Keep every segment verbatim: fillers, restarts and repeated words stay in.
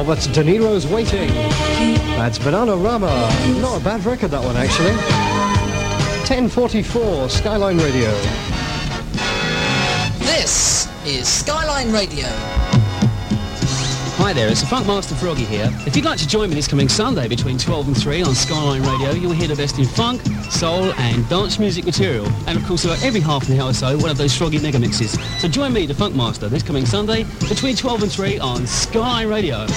that's De Niro's Waiting. That's Bananarama. Not a bad record, that one, actually. ten forty-four, Skyline Radio. This is Skyline Radio. Hi there, it's the Funkmaster Froggy here. If you'd like to join me this coming Sunday between twelve and three on Skyline Radio, you'll hear the best in funk, soul and dance music material. And of course, about every half an hour or so, one of those Froggy mega mixes. So join me, the Funkmaster, this coming Sunday between twelve and three on Skyline Radio.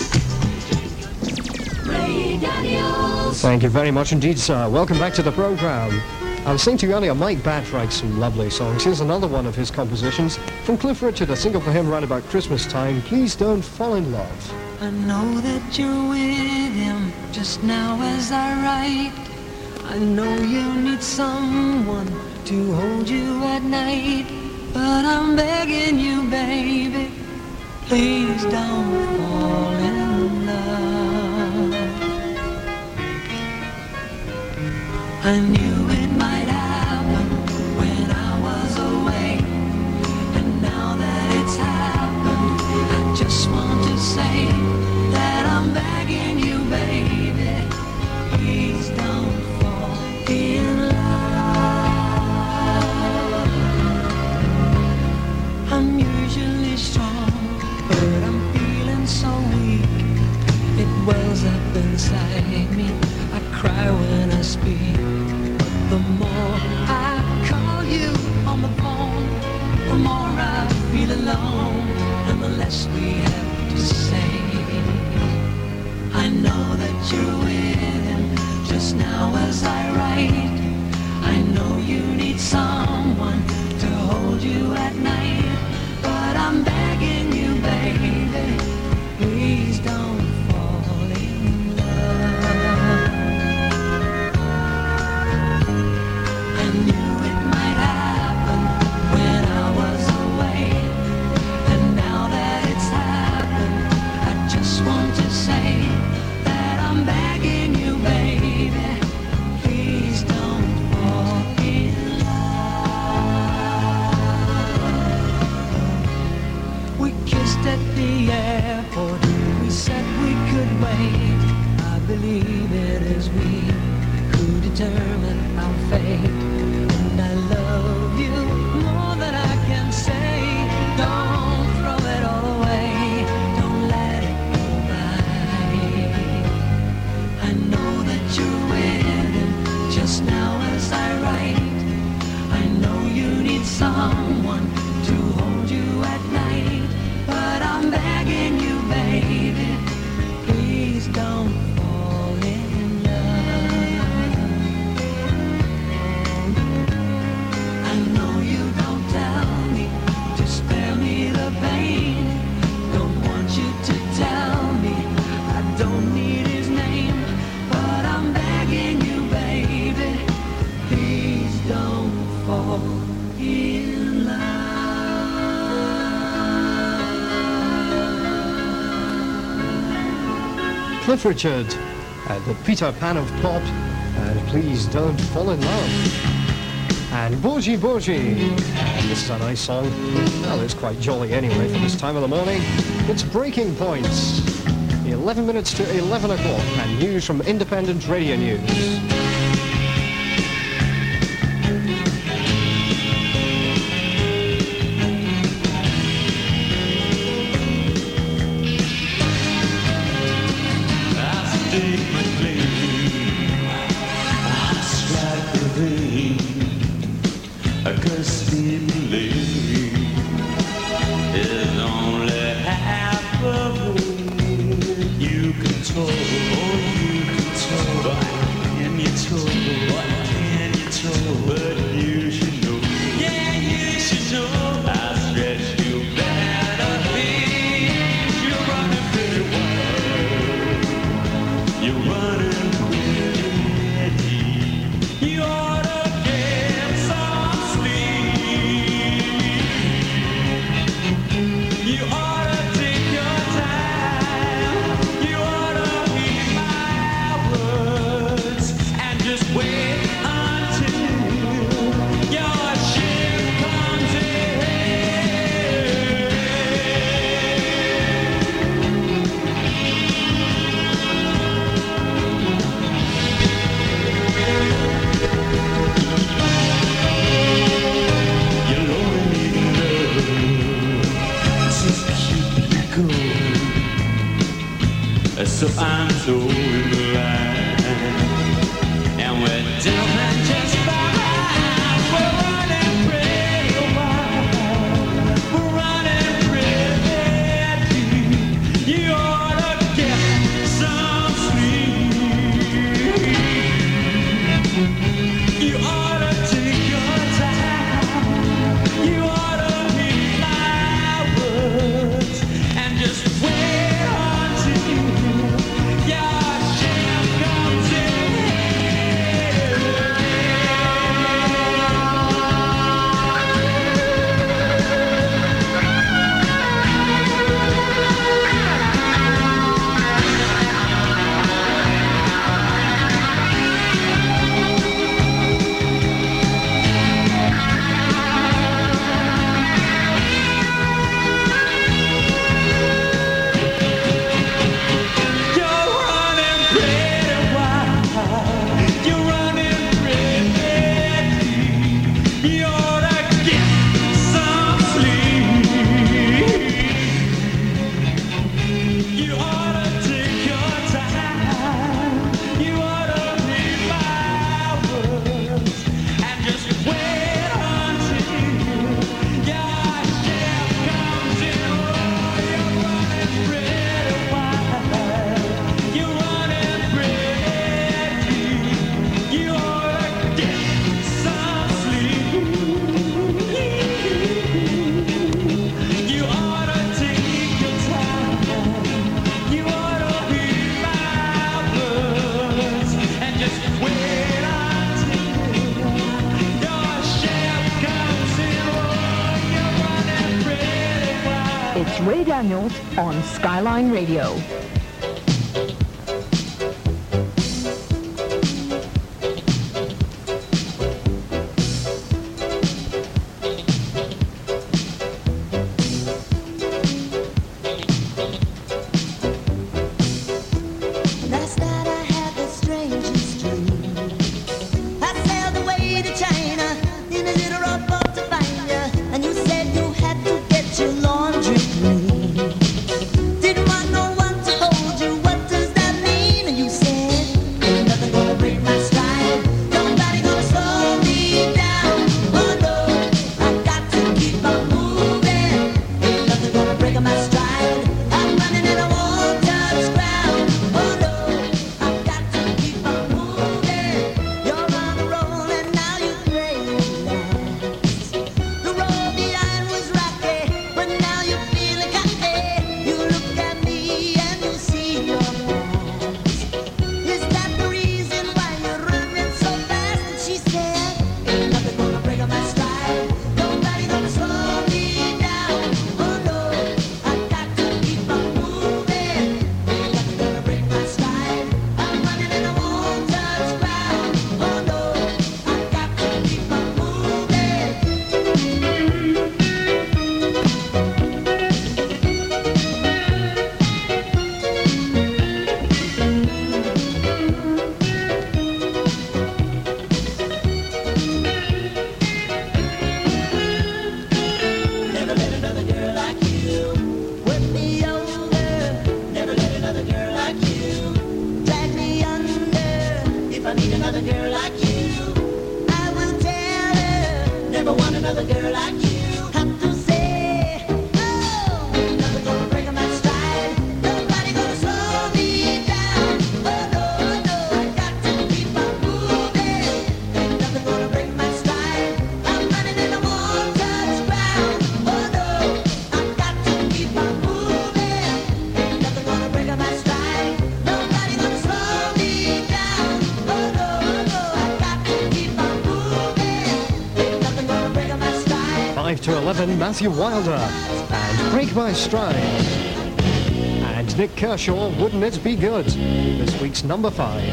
Thank you very much indeed, sir. Welcome back to the program. I was saying to you earlier, Mike Batt writes some lovely songs. Here's another one of his compositions. From Cliff Richard, a single for him right about Christmas time, Please Don't Fall in Love. I know that you're with him just now as I write. I know you need someone to hold you at night. But I'm begging you, baby, please don't fall in love. I knew it might happen when I was away, and now that it's happened, I just want to say that I'm begging you, baby, please don't fall in love. I'm usually strong, but I'm feeling so weak. It wells up inside me, I cry when I speak. The more I call you on the phone, the more I feel alone, and the less we have to say. I know that you're with him just now as I write. I know you need someone to hold you at night, but I'm begging you, baby, please don't fall in love. I knew it might happen when I was away, and now that it's happened, I just want to say that I'm begging you, baby, please don't fall in love. We kissed at the airport, we said we could wait. I believe it is we who determine our fate. And I love you more than I can say. Don't throw it all away, don't let it go by. I know that you're with him just now as I write. I know you need someone to hold you at night, but I'm begging you, baby, please don't fall in love. I know you don't tell me to spare me the pain. Don't want you to tell me I don't need his name, but I'm begging you, baby, please don't fall in love. Cliff Richard, uh, the Peter Pan of pop, and Please Don't Fall in Love. And Boji Boji, and this is a nice song. Well, it's quite jolly anyway for this time of the morning. It's Breaking Points, eleven minutes to eleven o'clock, and news from Independent Radio News. so I'm so in the line, and we're jumping just fine. We're running pretty wild, we're running pretty deep. You ought to get some sleep. You ought to take your time. You ought to heed my words and just wait until your ship comes in. You're running pretty wild, you're running pretty deep. You ought to get some sleep. You ought to take your time. You ought to read my words and just wait until your ship comes in. Oh, you're running pretty wild, you're running pretty deep. You ought to get some sleep. You ought to take your time. You ought to heed my words and just wait until your ship comes in. Oh, you're running pretty wild. It's Ray Daniels on Skyline Radio. Last night I had the strangest dream. I sailed away to China in a little rowboat to find you, and you said you had to get your laundry clean. Didn't want no one to hold you. What does that mean? And you said, ain't nothing gonna break my stride. Nobody gonna slow me down. Oh no, I got to keep on moving. Ain't nothing gonna break my stride. I'm running and I won't touch ground. Oh no, I got to keep on moving. You're on the roll and now you relax. The road behind was rocky, but now you're feeling cocky. You look at me and you see your past. Is that the reason why you're running so fast? And she said, ain't nothing gonna break my stride. Nobody gonna slow me down. Oh no, I got to keep on moving. Ain't nothing gonna break my stride. I'm running and I won't touch ground. Oh no, I got to keep on moving. Never let another girl like you work me over. Never let another girl like you drag me under. If I need another girl like you, I will tell her. Never want another girl like you. Have to say, oh, ain't nothing gonna break my stride. Nobody gonna slow me down. Oh no, no, I got to keep on moving. Ain't nothing gonna break my stride. I'm running and I won't touch ground. Oh no, I got to keep on moving. Ain't nothing gonna break my stride. Nobody gonna slow me down. Oh no, no, I got to keep on moving. Ain't nothing gonna break my stride. five to eleven, Matthew Wilder and Break My Stride. And Nick Kershaw, Wouldn't It Be Good? This week's number five.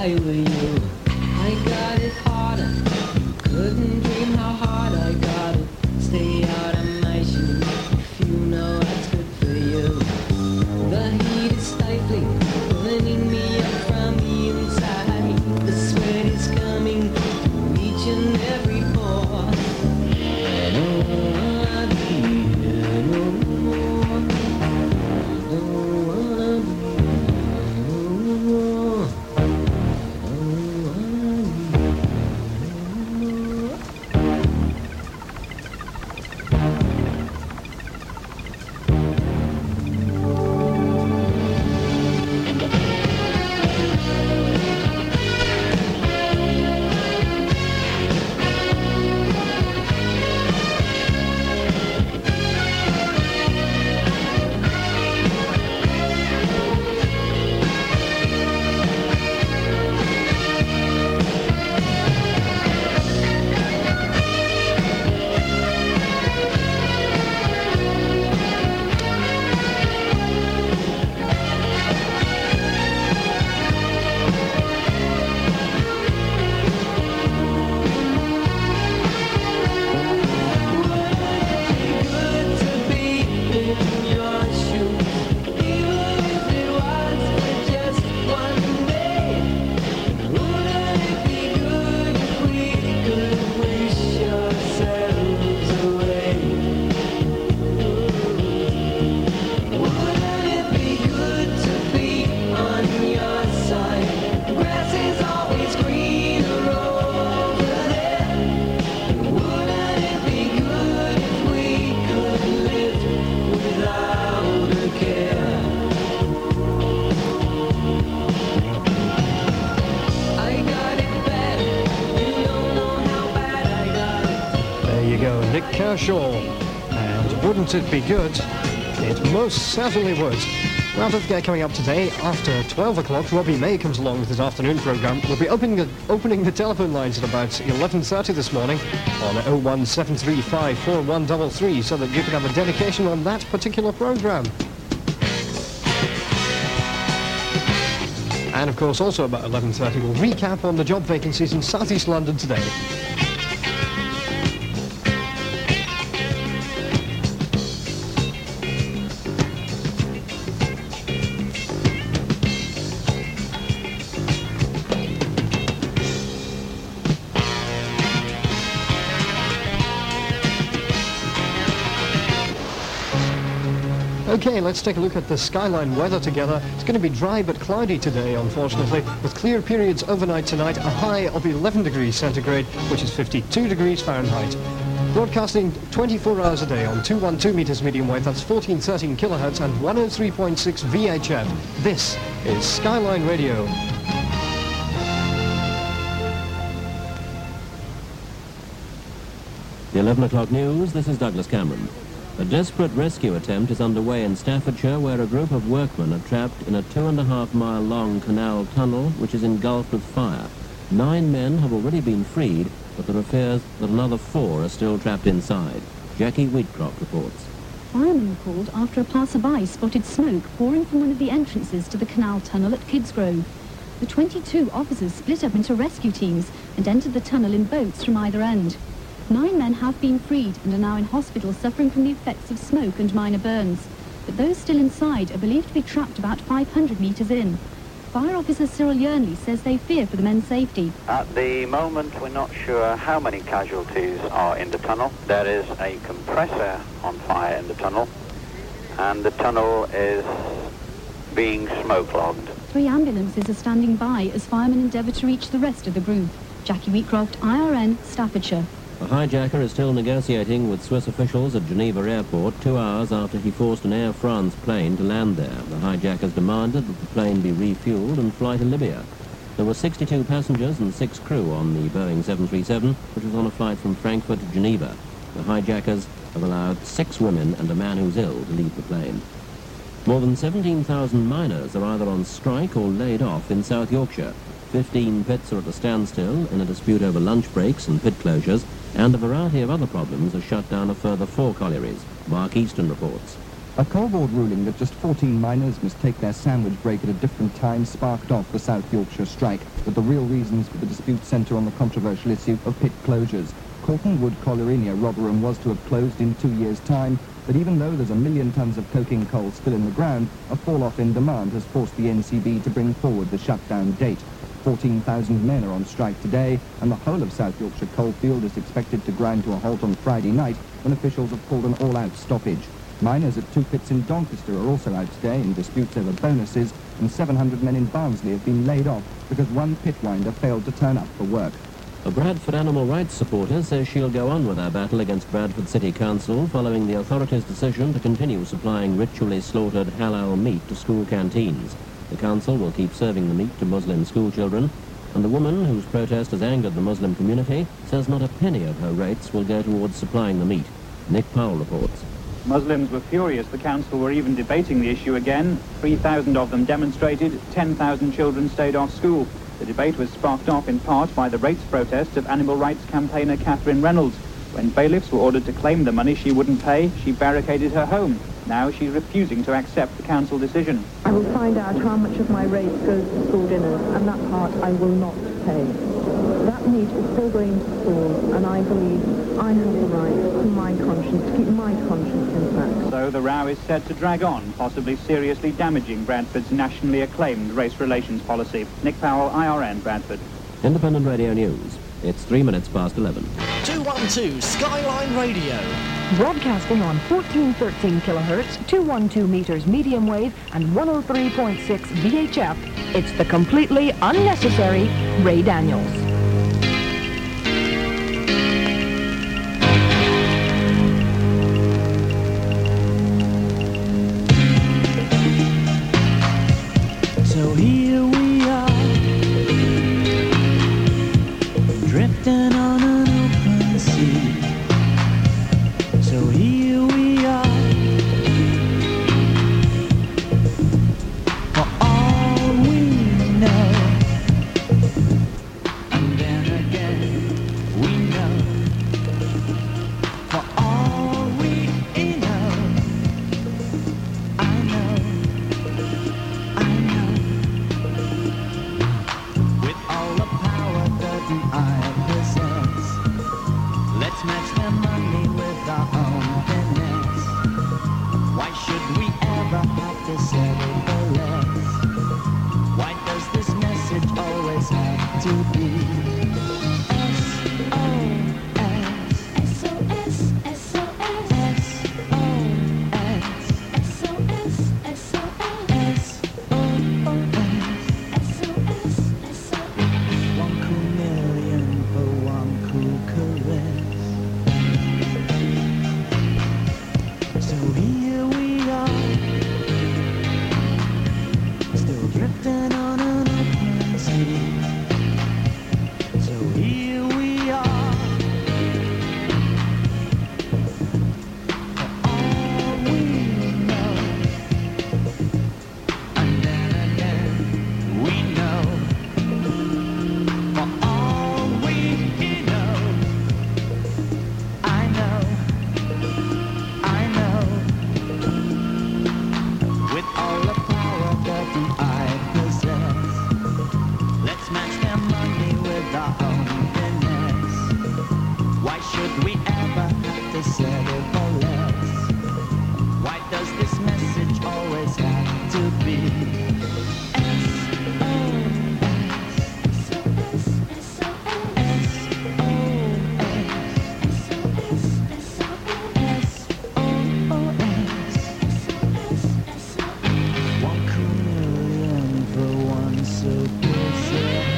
I were you. I got it harder. Couldn't dream how hard I got it. Stay out of my shoes if you know what's good for you. The heat is stifling, burning me up from the inside. The sweat is coming from each and every pore. I don't wanna be here no more. I don't wanna be here no more. I don't wanna be here no more. Nick Kershaw, and wouldn't it be good? It most certainly would. Well, don't forget, coming up today after twelve o'clock, Robbie May comes along with his afternoon programme. We'll be opening the, opening the telephone lines at about eleven thirty this morning on oh one seven three five four one three three so that you can have a dedication on that particular programme. And of course, also about eleven thirty, we'll recap on the job vacancies in South East London today. Okay, let's take a look at the Skyline weather together. It's going to be dry but cloudy today, unfortunately, with clear periods overnight tonight, a high of eleven degrees centigrade, which is fifty-two degrees Fahrenheit. Broadcasting twenty-four hours a day on two twelve meters medium wave, that's fourteen thirteen kilohertz and one oh three point six V H F. This is Skyline Radio. The eleven o'clock news, this is Douglas Cameron. A desperate rescue attempt is underway in Staffordshire, where a group of workmen are trapped in a two and a half mile long canal tunnel which is engulfed with fire. Nine men have already been freed, but there are fears that another four are still trapped inside. Jackie Wheatcroft reports. Firemen were called after a passerby spotted smoke pouring from one of the entrances to the canal tunnel at Kidsgrove. The twenty-two officers split up into rescue teams and entered the tunnel in boats from either end. Nine men have been freed and are now in hospital suffering from the effects of smoke and minor burns. But those still inside are believed to be trapped about five hundred metres in. Fire Officer Cyril Yearnley says they fear for the men's safety. At the moment, we're not sure how many casualties are in the tunnel. There is a compressor on fire in the tunnel, and the tunnel is being smoke-logged. Three ambulances are standing by as firemen endeavour to reach the rest of the group. Jackie Wheatcroft, I R N, Staffordshire. A hijacker is still negotiating with Swiss officials at Geneva Airport two hours after he forced an Air France plane to land there. The hijackers demanded that the plane be refueled and fly to Libya. There were sixty-two passengers and six crew on the Boeing seven thirty-seven, which was on a flight from Frankfurt to Geneva. The hijackers have allowed six women and a man who's ill to leave the plane. More than seventeen thousand miners are either on strike or laid off in South Yorkshire. Fifteen pits are at a standstill in a dispute over lunch breaks and pit closures, and a variety of other problems have shut down a further four collieries. Mark Easton reports. A coal board ruling that just fourteen miners must take their sandwich break at a different time sparked off the South Yorkshire strike, but the real reasons for the dispute centre on the controversial issue of pit closures. Corton Wood Colliery Rotherham was to have closed in two years' time, but even though there's a million tonnes of coking coal still in the ground, a fall-off in demand has forced the N C B to bring forward the shutdown date. fourteen thousand men are on strike today, and the whole of South Yorkshire coalfield is expected to grind to a halt on Friday night when officials have called an all-out stoppage. Miners at two pits in Doncaster are also out today in disputes over bonuses, and seven hundred men in Barnsley have been laid off because one pit winder failed to turn up for work. A Bradford animal rights supporter says she'll go on with her battle against Bradford City Council following the authorities' decision to continue supplying ritually slaughtered halal meat to school canteens. The council will keep serving the meat to Muslim schoolchildren, and the woman whose protest has angered the Muslim community says not a penny of her rates will go towards supplying the meat. Nick Powell reports. Muslims were furious. The council were even debating the issue again. three thousand of them demonstrated, ten thousand children stayed off school. The debate was sparked off in part by the rates protests of animal rights campaigner Catherine Reynolds. When bailiffs were ordered to claim the money she wouldn't pay, she barricaded her home. Now she's refusing to accept the council decision. I will find out how much of my rate goes to school dinners, and that part I will not pay. That meat is still going to school, and I believe I have the right to my conscience, to keep my conscience intact. So the row is set to drag on, possibly seriously damaging Bradford's nationally acclaimed race relations policy. Nick Powell, I R N, Bradford. Independent Radio News. It's three minutes past eleven. two one two Skyline Radio. Broadcasting on fourteen thirteen kilohertz, two hundred twelve meters medium wave, and one oh three point six V H F. It's the completely unnecessary Ray Daniels. So here we are, drifting on an open sea. So here we are, for all we know. And then again, we know, for all we know. I know, I know. With all the power that I possess, let's match the money with our own finesse. Why should we ever have to settle for less? Why does this message always have to be S O S? S O S, S O S, S O S, S O S, S O S, S O S, S O S, S O S. One cool million for one cool caress. So here we are, still drifting on an open sea. So here we are, for all we know. And then again, we know, for all we know. I know, I know, with all the power that I possess, let's match their money with our own finesse. Why should we ever have to settle for less? Why does this message always have to be S O S, S O S, S O S, S O S, S O S, S O S. One cool million for one so precious.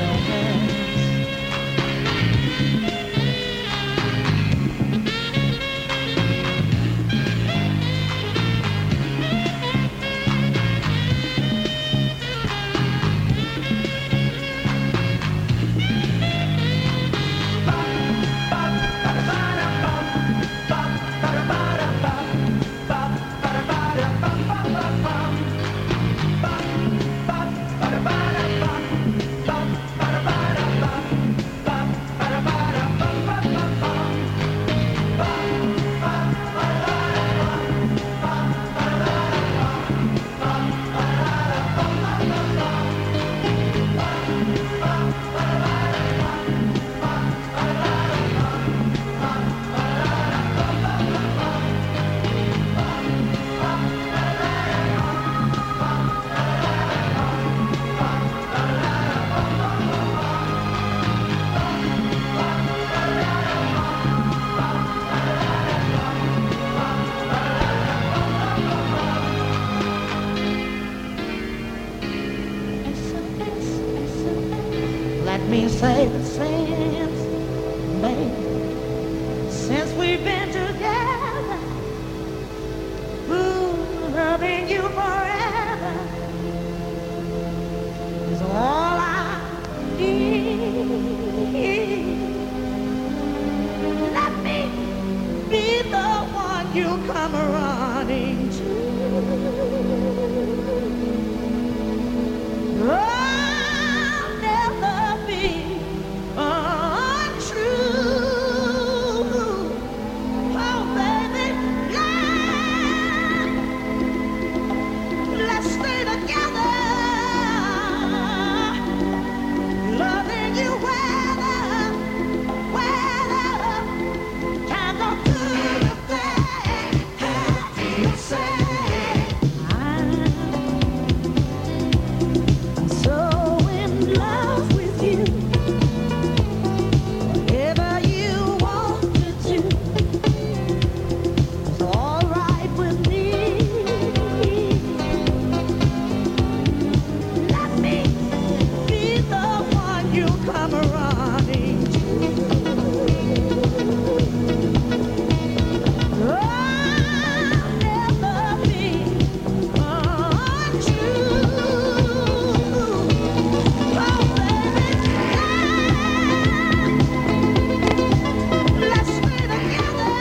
say that since, baby, since we've been together, ooh, loving you forever is all I need. Let me be the one you come running to. I'll never be untrue. Oh, baby, let's stay together, loving you weather, weather. Time don't do the thing, you say. I'm so in love with you. Whatever you want to do is all right with me. Let me be the one you come running to. I'll never be untrue. Oh, baby, let's stay together,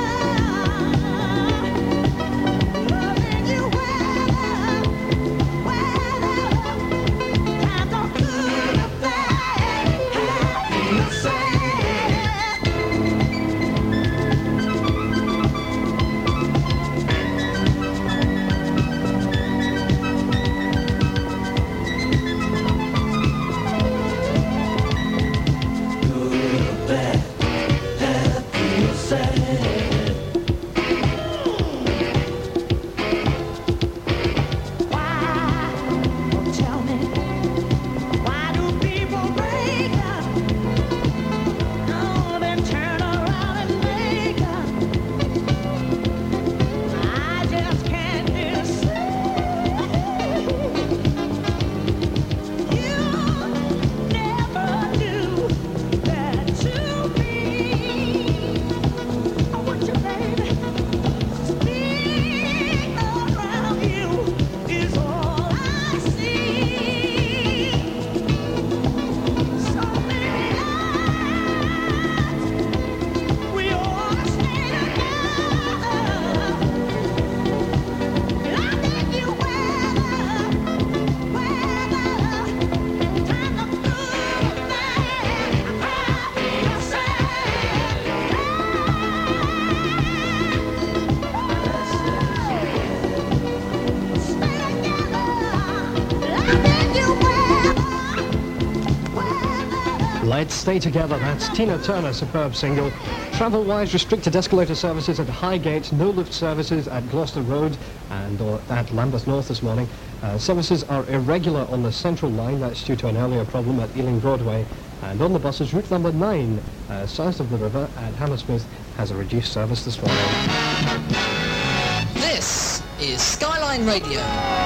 loving you weather, weather. Time don't do the thing you say. Tell me, why do people break up? Oh, then turn around and make up. I just can't decide. You never do that to me. I want you, baby. Being around you is all I see. So many nights we ought to stay together. Loving you weather, weather. Time to prove that I say. Stay together, loving you weather, weather. Let's Stay Together, that's Tina Turner, superb single. Travel-wise, restricted escalator services at Highgate, no lift services at Gloucester Road and or at Lambeth North this morning. Uh, services are irregular on the Central Line, that's due to an earlier problem at Ealing Broadway. And on the buses, route number nine, uh, south of the river at Hammersmith, has a reduced service this morning. This is Skyline Radio.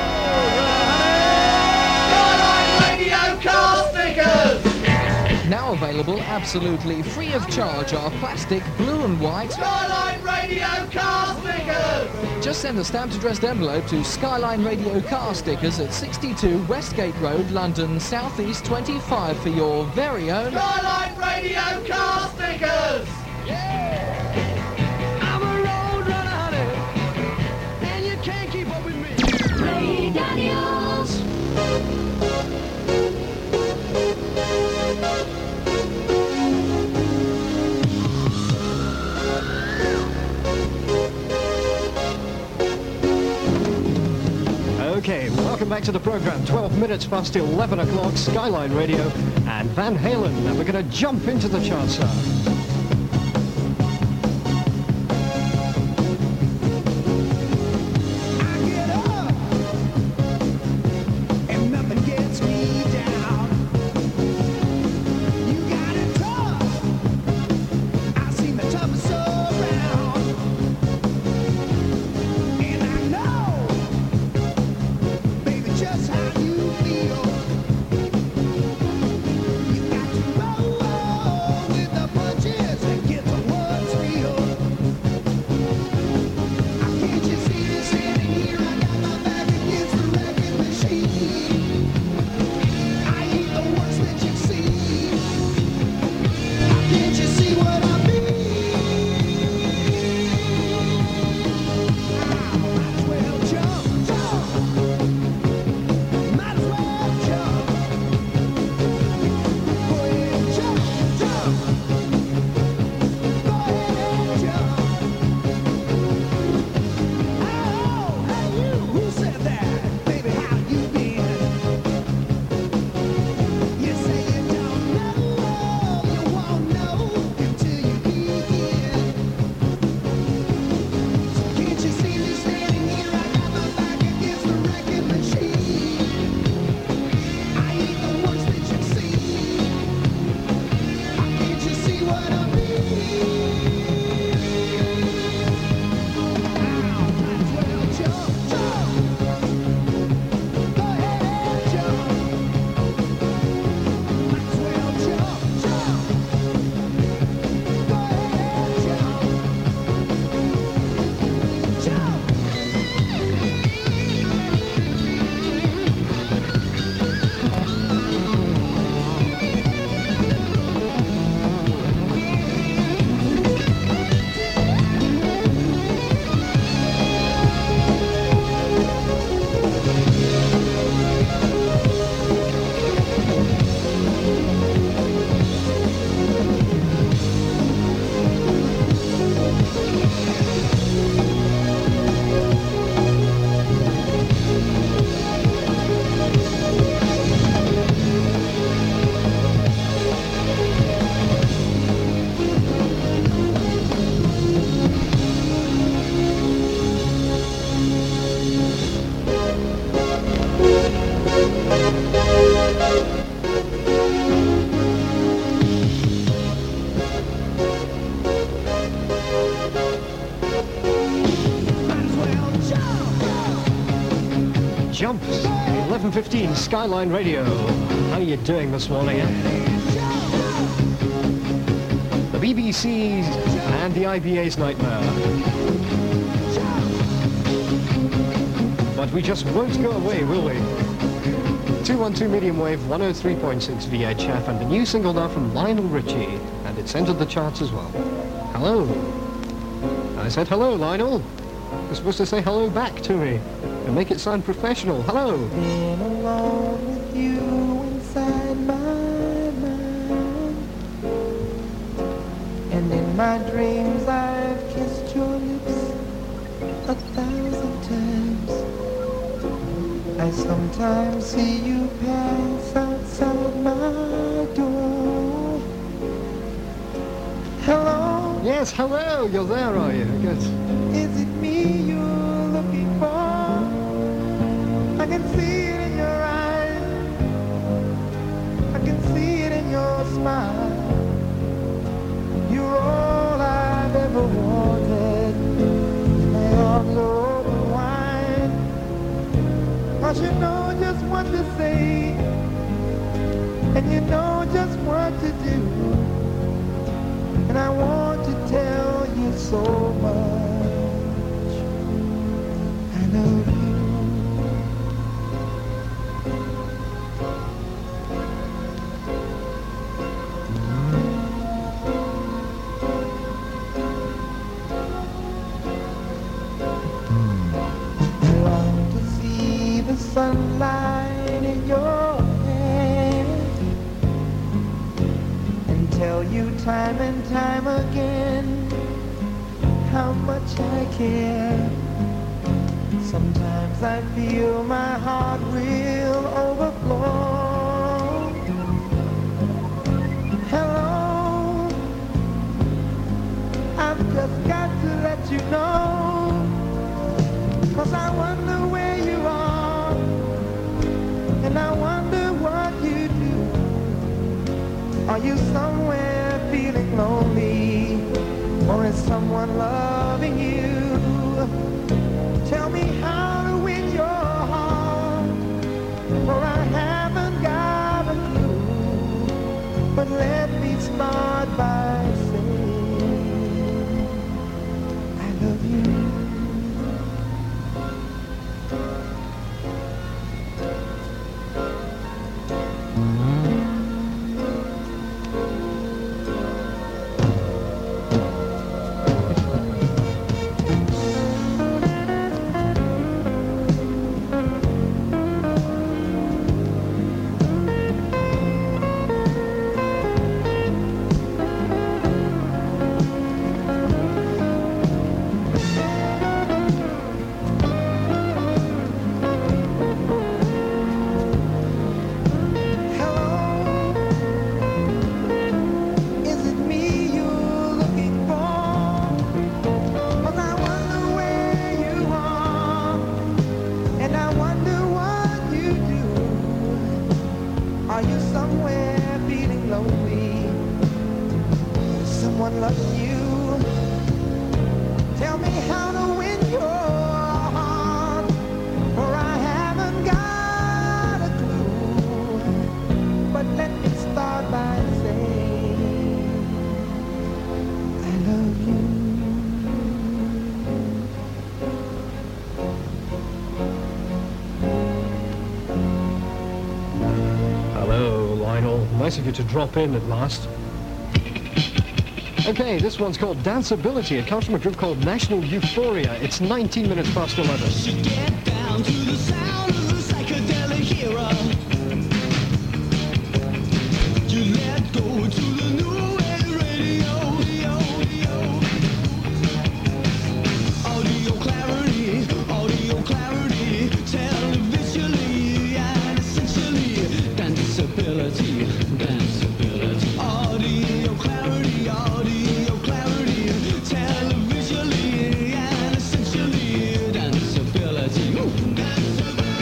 Now available absolutely free of charge are plastic, blue and white Skyline Radio car stickers! Just send a stamped addressed envelope to Skyline Radio Car Stickers at sixty-two Westgate Road, London, South East twenty-five for your very own Skyline Radio car stickers! I'm a road runner, honey, and you can't keep up with me. Ray Daniels! Okay, welcome back to the program. twelve minutes past eleven o'clock, Skyline Radio and Van Halen. And we're going to jump into the charts now. Just how you feel. You got to roll. Jump, eleven fifteen, Skyline Radio. How are you doing this morning, eh? The B B C's and the I B A's nightmare. But we just won't go away, will we? two one two medium wave, one oh three point six V H F, and a new single now from Lionel Richie, and it's entered the charts as well. Hello. I said hello, Lionel. You're supposed to say hello back to me and make it sound professional. Hello. Been alone with you inside my mind, and in my dreams I've kissed your lips a thousand times. I sometimes see you pass outside my door. Hello? Yes, hello. You're there, are you? Good. Is it me you're looking for? I can see it in your eyes. I can see it in your smile. You're all I've ever wanted. My arms are open wide. I should know just what to say, and you know just what to do. And I want to tell you so much. I love you. I long to see the sunlight in your hand and tell you time and time again how much I care. Sometimes I feel my heart will overflow. Hello, I've just got to let you know, 'cause I wonder where you are, and I wonder what you do. Are you somewhere feeling lonely, or is someone loving you? Tell me how to win your heart, for I haven't got a clue. But let me start by saying I love you. Nice of you to drop in at last. Okay, this one's called Danceability. It comes from a group called National Euphoria. It's nineteen minutes past eleven. Get down to the sound of the psychedelic hero. You let go to the new wave radio. Audio clarity, audio clarity, televisually and essentially danceability. Danceability, audio clarity, audio clarity, televisually and essentially danceability. Ooh. Danceability.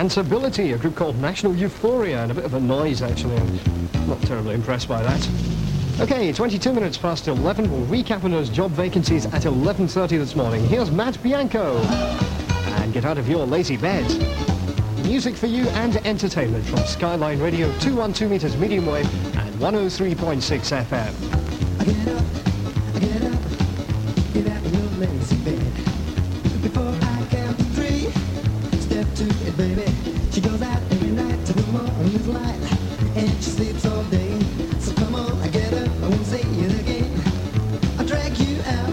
Danceability, a group called National Euphoria, and a bit of a noise actually. I'm not terribly impressed by that. Okay, twenty-two minutes past eleven. We'll recap on those job vacancies at eleven thirty this morning. Here's Matt Bianco. And get out of your lazy bed. Music for you and entertainment from Skyline Radio, two twelve meters medium wave and one oh three point six F M. I get up, I get up, get out of your lazy bed. Before I count to three, step to it, baby. She goes out every night till the morning's light, and she sleeps all day. So come on, I get up, I won't say it again. I'll drag you out.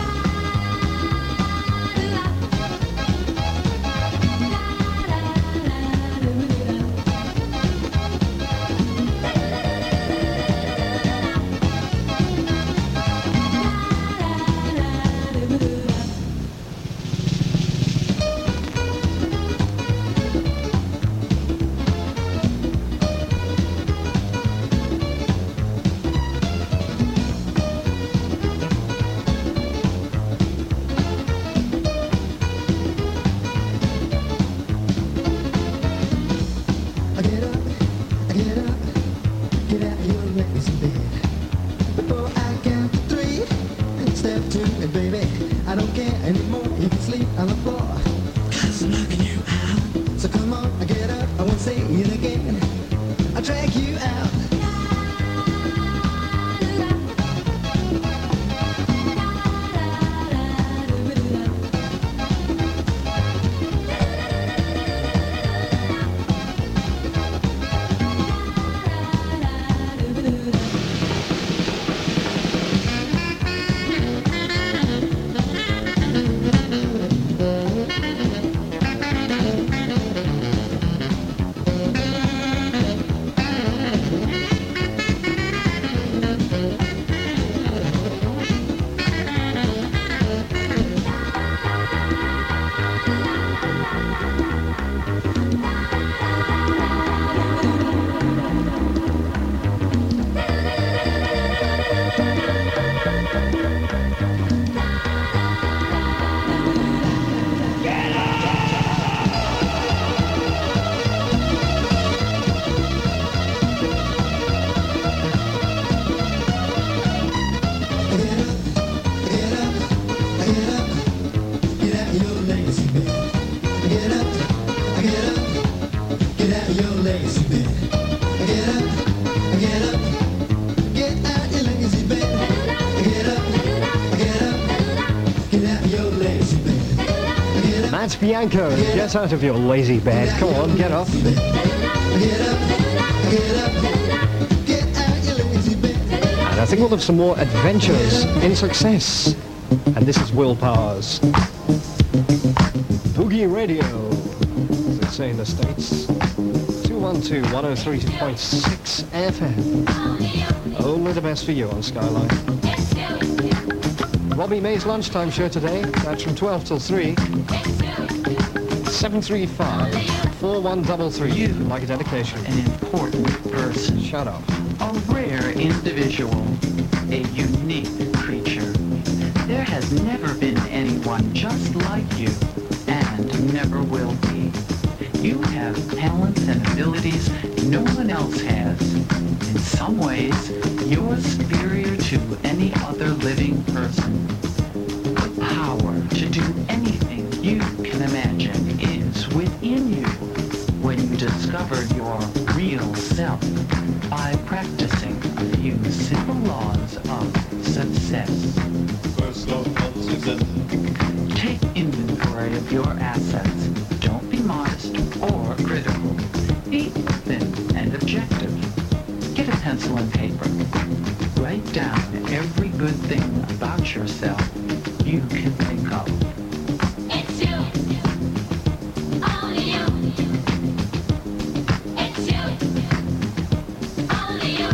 Matt Bianco, get out of your lazy bed. Come on, get up. And I think we'll have some more adventures in success. And this is Will Powers. Boogie Radio, as they say in the States. two one two, one oh three point six F M. Only the best for you on Skyline. Robbie May's lunchtime show today. That's from twelve till three. seven three five, four one three three. You like a dedication. An important person. Shut up. A rare individual. A unique creature. There has never been anyone just like you, and never will be. You have talents and abilities no one else has. In some ways, you're superior to any other living person. The power to do anything you can imagine is within you when you discover your real self by practicing a few simple laws of success. First law of success. Take inventory of your assets. Don't be modest or critical. Be open and objective. Get a pencil and paper. Write down every good thing about yourself you can think of. It's you. Only you. It's you. Only you.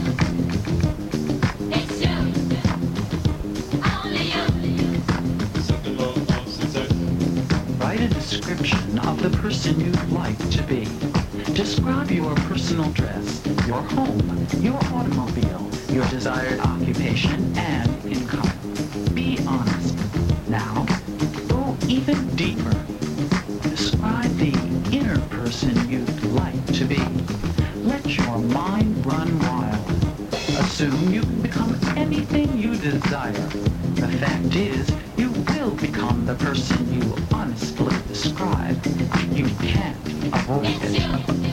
It's you. Only you. Second law of success. Write a description of the person you'd like to be. Describe your personal dress, your home, your automobile, your desired occupation and income. Be honest. Now, go even deeper. Describe the inner person let your mind run wild. Assume you can become anything you desire. The fact is, you will become the person you honestly describe. You can't avoid it.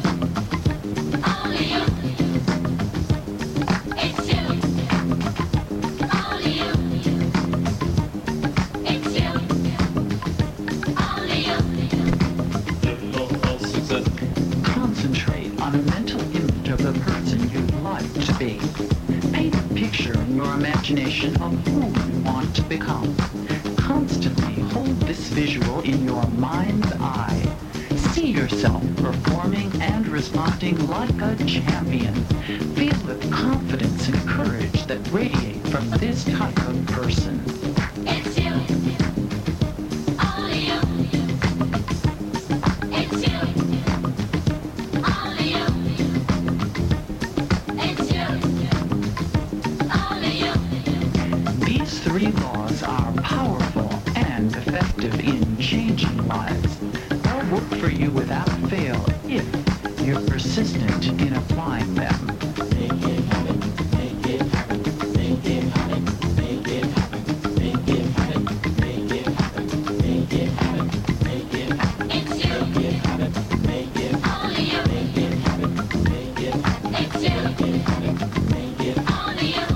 Only you. It's you. Only you. It's you. Only you. Concentrate on a mental image of the person you'd like to be. Paint a picture in your imagination of who you want to become. Constantly hold this visual in your mind's eye. See yourself performing and responding like a champion. Feel the confidence and courage that radiate from this type of person. It's you. Only you. It's you. Only you. It's you. Only you. These three laws are powerful and effective in changing lives. They'll work for you without fail if you're persistent in applying them. Make it happen. Make it happen. Make it happen. Make it happen. Make it happen. Make it happen. Make it happen. Make it happen. It's you. Make it happen. Make it only you. Make it happen. Make it happen. It's you. Make it happen. Make it only you.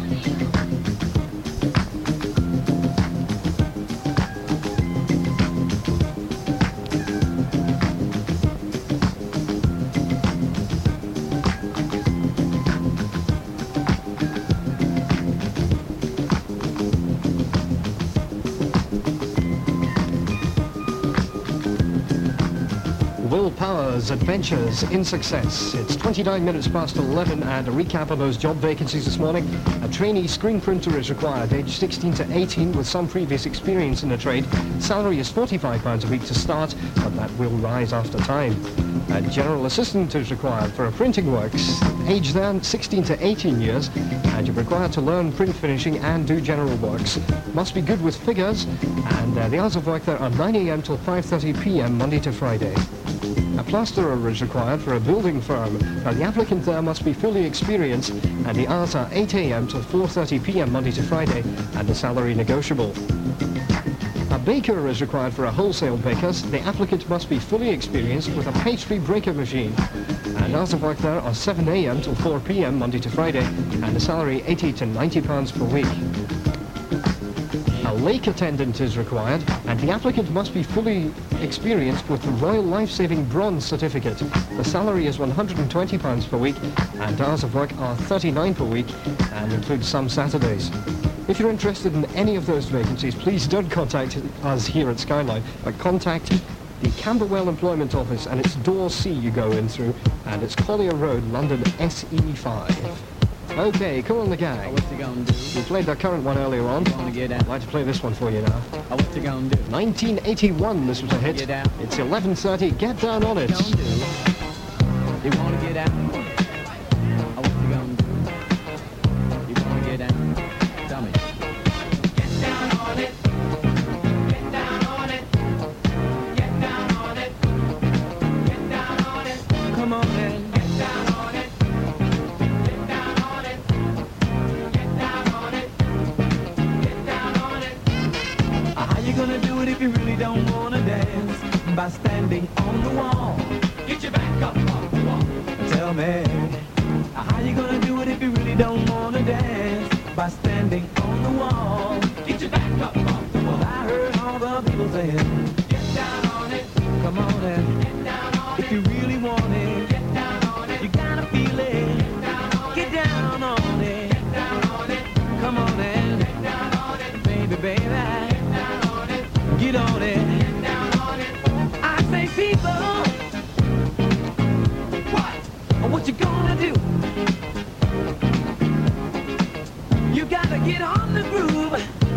Will Power's Adventures in Success. It's twenty-nine minutes past eleven, and a recap of those job vacancies this morning. A trainee screen printer is required, aged sixteen to eighteen, with some previous experience in the trade. Salary is forty-five pounds a week to start, but that will rise after time. A general assistant is required for a printing works, age then sixteen to eighteen years, and you're required to learn print finishing and do general works. Must be good with figures, and uh, the hours of work there are nine a m till five thirty p m Monday to Friday. A plasterer is required for a building firm. Now, the applicant there must be fully experienced, and the hours are eight a m till four thirty p m Monday to Friday, and the salary negotiable. A baker is required for a wholesale baker's. The applicant must be fully experienced with a pastry breaker machine. And hours of work there are seven a m till four p m Monday to Friday, and the salary eighty to ninety pounds per week. A lake attendant is required, and the applicant must be fully experienced with the Royal Life-Saving Bronze Certificate. The salary is one hundred and twenty pounds per week, and hours of work are thirty-nine per week, and includes some Saturdays. If you're interested in any of those vacancies, please don't contact us here at Skyline, but contact the Camberwell Employment Office, and it's door C you go in through, and it's Collier Road, London, S E five. Okay, Cool on the Gang. Oh, what's he gonna do? We played that current one earlier on. Gonna get out. I'd like to play this one for you now. Oh, what's he gonna do? nineteen eighty-one, this was a hit. Get out. It's eleven thirty, get down on it. What you gonna do? You wanna get out? Oh, what's he gonna do? You wanna get out? Tell me. Get down on it. Get down on it. Get down on it. Get down on it. Come on then. Get down on it. Get down on it. Get down on it. Get down on it. How you gonna do it if you really don't wanna dance? By standing on the wall. Get your back up off the wall. Tell me. How you gonna do it if you really don't wanna dance? By standing on the wall. Get your back up off the wall. Well, I heard all the people saying, Get down on it. come on and Get down on it. if you really want it, Get down on it. you gotta feel it. Get down on it. Get down on it. Get down on it. Come on and Get down on it. baby, baby, Get down on it. get on it. Get down on it. I say, people, What? what you gonna do? You gotta get on the groove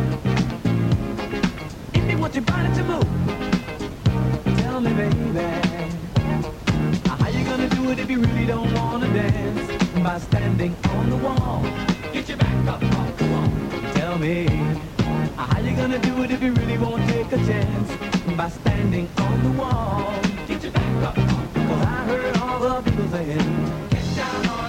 if you want your body to move. Tell me, baby, how you gonna do it if you really don't wanna dance? By standing on the wall. Get your back up off the wall. Tell me, how you gonna do it if you really won't take a chance? By standing on the wall. Get your back up off the wall. Cause I heard all the people saying, Get down on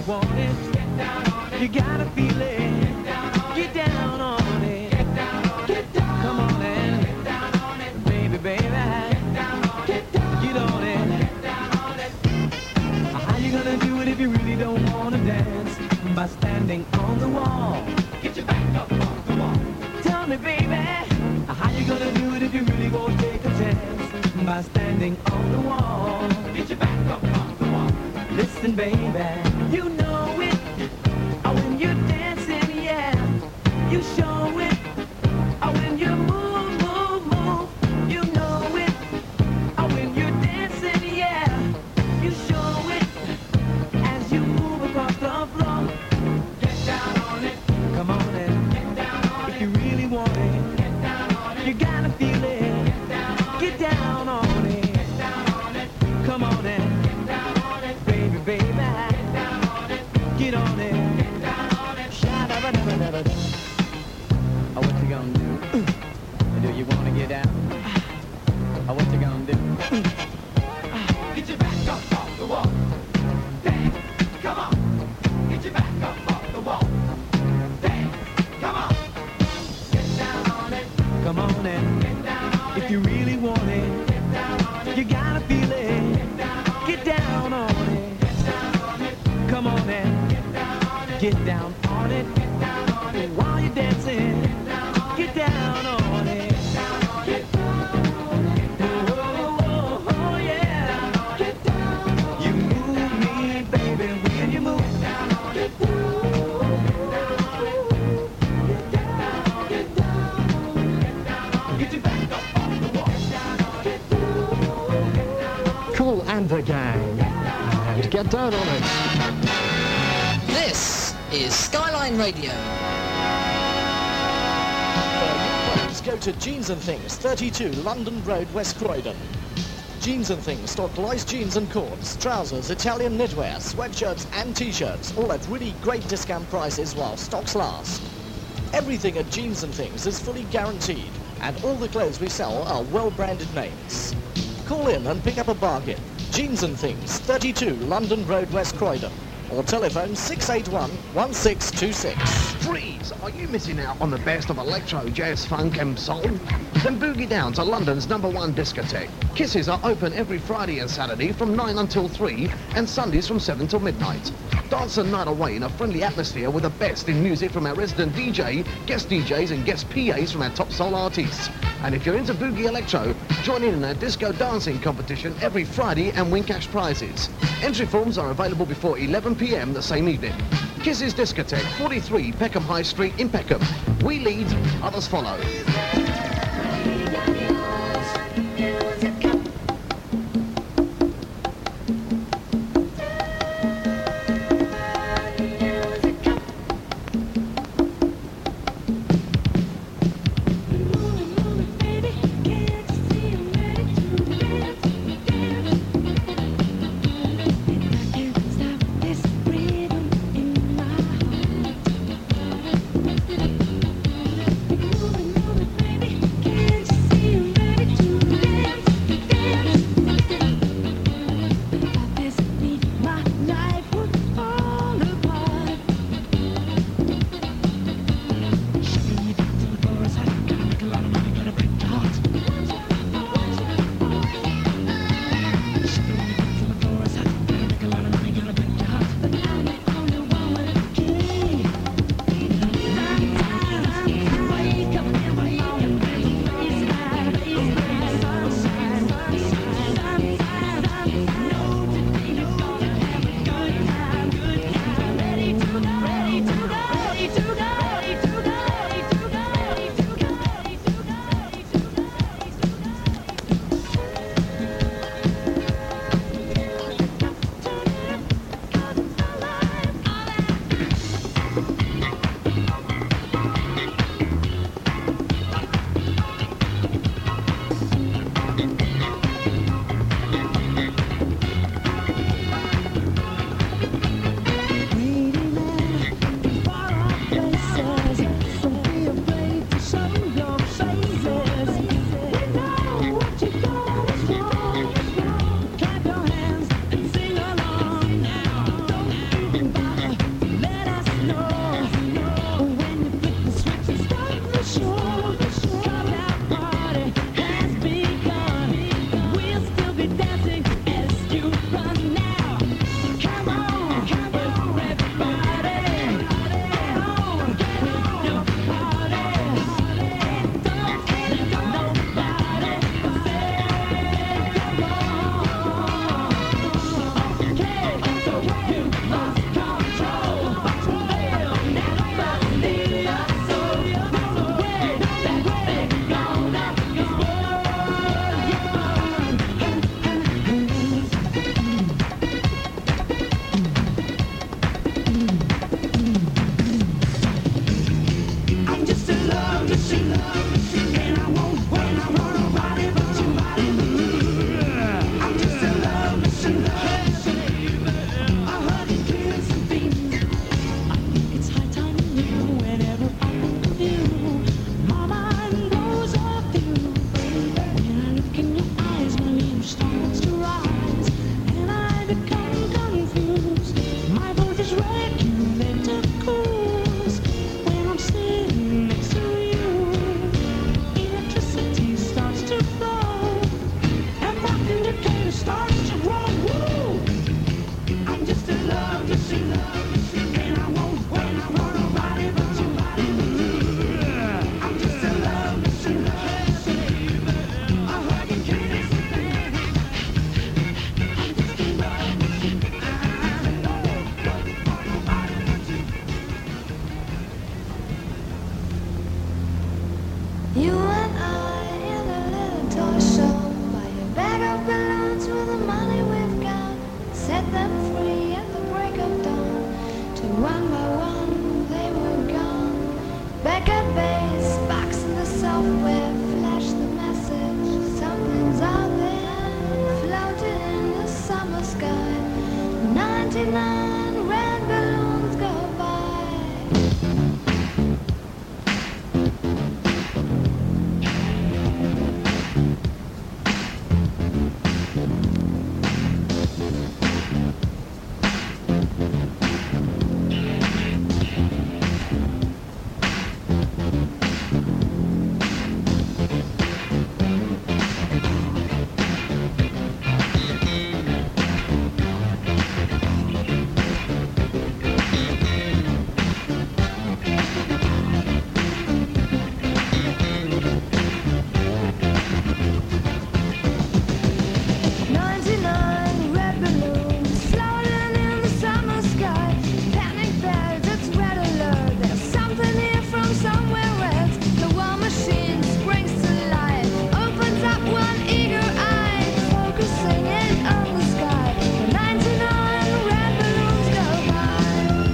want it, get down on it. You gotta feel it, get down on it. Get down on it, get down on it. Get down. Come on and get down on it, baby, baby. Get down on it, get down. Get on it, get down on it. How you gonna do it if you really don't wanna dance? By standing on the wall. Get your back up on the wall. Tell me, baby, how you gonna do it if you really won't take a chance? By standing on the wall. Get your back up on the wall. Listen, baby, you know it. Oh, when you're dancing, yeah, you show it. Oh, when you move, move, move, you know it. Oh, when you're dancing, yeah, you show it. As you move across the floor, get down on it. Come on and get down on it. If you really want it, get down on it. You gotta feel it. Get down on it. Get down on it. Get down on it. Come on and get down on it, baby, baby. Get down on it. Get on it. Get down on it. Sha-da-ba-da-ba-da-ba-da. Oh, what you gonna do? Do you wanna get down? Oh, what you gonna do? Get your back up off the wall. Dance, come on. Get your back up off the wall. Dance, come on. Get down on it. Come on and get down on it. If you really want it, get down on it. You gotta feel it. Get down on it. Get down on it. Get down on it. Come on and get down on it. Get down on it. Get down on it. While you're dancing, get down on it. Get down on it. Oh, oh, oh, yeah. Get down on it. You move me, baby, when you move. Get down on it. Get down on it. Get down on it. Get down on it. Get your back up off the wall. Get down on it. Cool and the Gang. And get down on it. This is Skyline Radio. Let's go to Jeans and Things, thirty-two London Road, West Croydon. Jeans and Things stock lice jeans and cords, trousers, Italian knitwear, sweatshirts and t-shirts, all at really great discount prices while stocks last. Everything at Jeans and Things is fully guaranteed, and all the clothes we sell are well-branded names. Call in and pick up a bargain. Jeans and Things, thirty-two London Road, West Croydon, or telephone six eight one, one six two six. Freeze! Are you missing out on the best of electro, jazz, funk and soul? Then boogie down to London's number one discotheque. Kisses are open every Friday and Saturday from nine until three and Sundays from seven till midnight. Dance the night away in a friendly atmosphere with the best in music from our resident D J, guest D Js and guest P As from our top soul artists. And if you're into boogie electro, join in in our disco dancing competition every Friday and win cash prizes. Entry forms are available before eleven p m the same evening. Kisses Discotheque, forty-three Peckham High Street in Peckham. We lead, others follow. Moving, moving, ninety-nine red balloons go by. ninety-nine red balloons floating in the summer sky. Panic bells, it's red alert. There's something here from somewhere else. The war machine springs to life, opens up one eager eye, focusing in on the sky. The ninety-nine red balloons go by.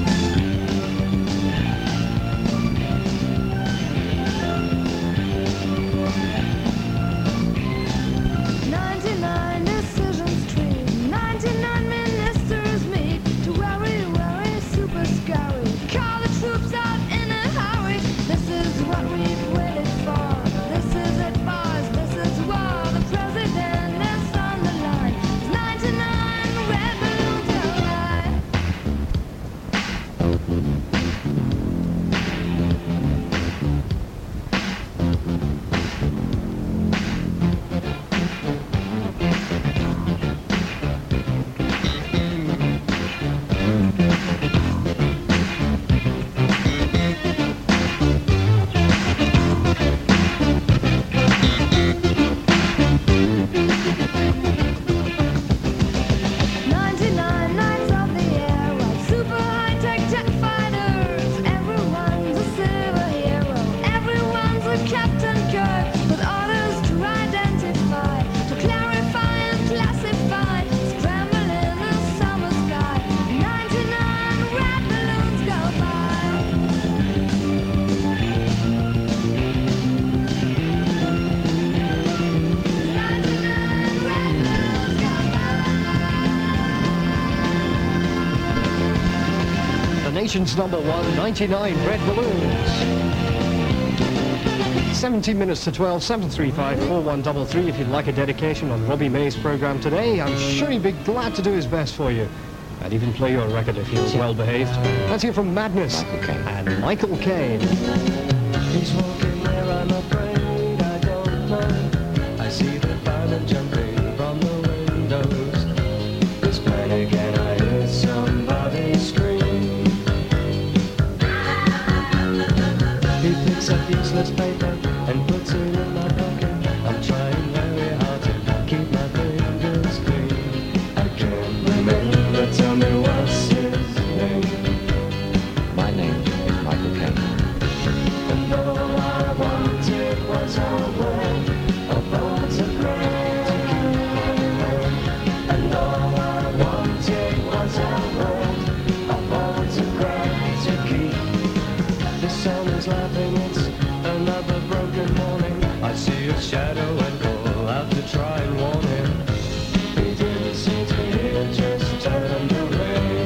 ninety-nine decisions tree, ninety-nine ministers meet to worry, worry, super scary. Call the troops out in a hurry. This is what we've waited for. This is it, boys. This is war. The president is on the line. ninety-nine red balloons go by. ninety-nine nights of the air, while super high-tech jet fighters. Everyone's a silver hero, everyone's a Captain Kirk, with orders to identify, to clarify and classify, scramble in the summer sky. ninety-nine red balloons go by. ninety-nine red balloons go The nation's number one, ninety-nine red balloons. seventeen minutes to twelve, seven three five, four one three three if you'd like a dedication on Robbie May's programme today. I'm sure he'd be glad to do his best for you. And even play your record if he was well behaved. Let's hear from Madness and Michael Caine. He's walking where I'm afraid I don't know. I see the firemen jumping from the windows. There's panic and I hear somebody scream. He picks up useless paper and puts it in my pocket. I'm trying very hard to keep my fingers clean. I can't remember, tell me what's his name. My name is Michael Caine. And all I wanted was a word, a photograph. And all I wanted was a word, a photograph to keep. The sun is laughing, it's another broken morning. I see a shadow and call out to try and warn him. He didn't seem to hear, just turned away.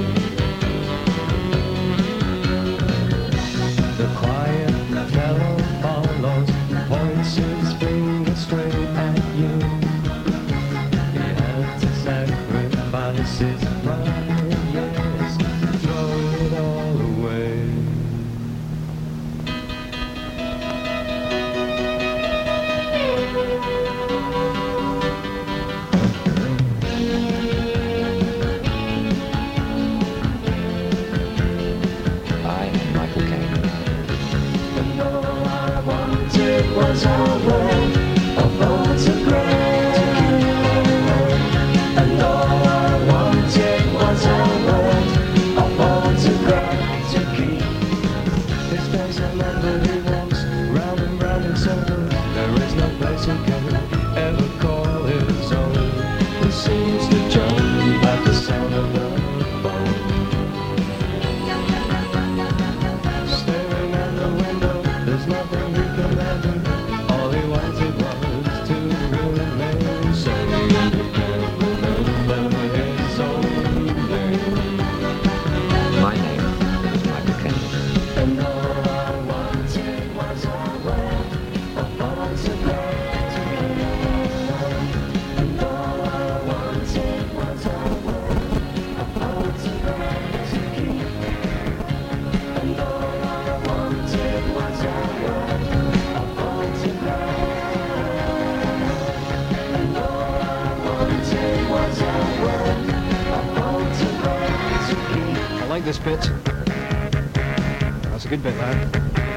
The quiet fellow follows, points his finger straight at you. He had to sacrifice his pride, yes, throw it all away. I am Michael Caine. And all I wanted was a word, a photograph. And all I wanted this bit. That's a good bit, that.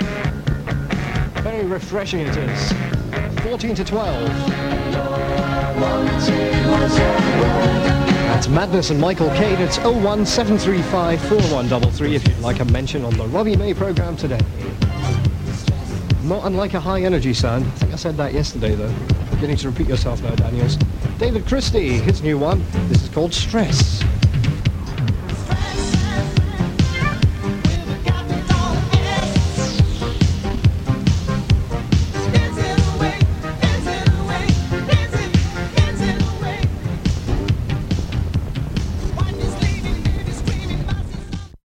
Very refreshing it is. fourteen to twelve. That's Madness and Michael Caine. It's oh one seven three five four one three three if you'd like a mention on the Robbie May programme today. Not unlike a high energy sound. I think I said that yesterday though. Beginning to repeat yourself now, Daniels. David Christie, his new one. This is called Stress.